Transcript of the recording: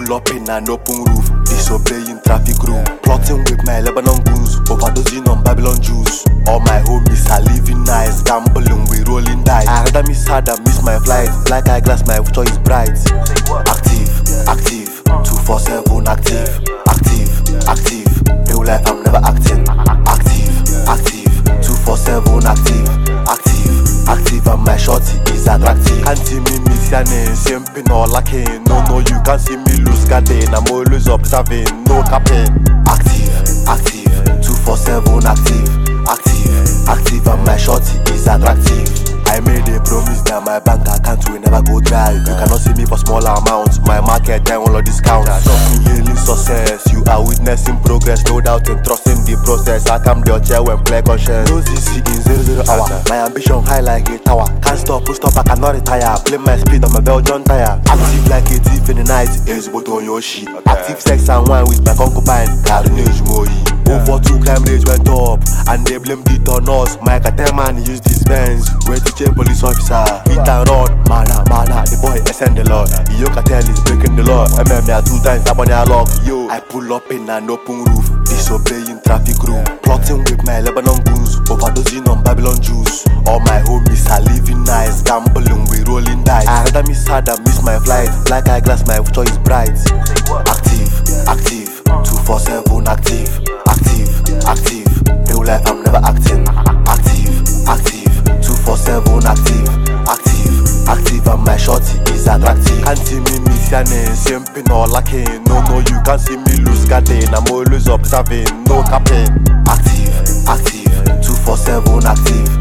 pull up in an open roof, disobeying traffic rule, plotting with my Lebanon goons, overdosing on Babylon Jews. All my homies are living nice, gambling, we rolling dice. I rather miss hard than miss my flight. Black eye glass, my future is bright. Active, 247 active, active. Real life, I'm never acting. Active, 247 active, and my shorty is attractive. Can't see me missing, simping or lacking. No, you can't see me lose garden. I'm always observing, no capping. Active, 247 active, and my shorty is attractive. I made a promise that my bank account will never go dry. You cannot see me for small amounts. My market time all discounts. Something hailing success. You are witnessing progress, no doubt in trusting the process. I come your chair when play conscience. No ZC in 00 hour. My ambition high like a tower. Can't stop, push stop, I cannot retire. Play my speed on my Belgian tire. Active like a thief in the night. Is but on your shit. Active sex and wine with my concubine. Carnage Moi. Over 2 crime rates went up, and they blamed it on us. My cartel man used his Benz. Where to change police officer, hit and run. Mana, the boy ascend the law. Yo cartel is breaking the law. MMA 2 times, up on their lock. Yo, I pull up in an open roof, disobeying traffic rule, plotting with my Lebanon goons, overdosing on Babylon Jews. All my homies are living nice, gambling, we rolling dice. I rather miss hard than miss my flight. Black eye glass, my future is bright. Active, 247 active. Real life, I'm never acting. Active, 247 active, and my shorty is attractive. Can't see me missing, simping or lacking. No, you can't see me lose garden. I'm always observing, no capping. Active, 247 active.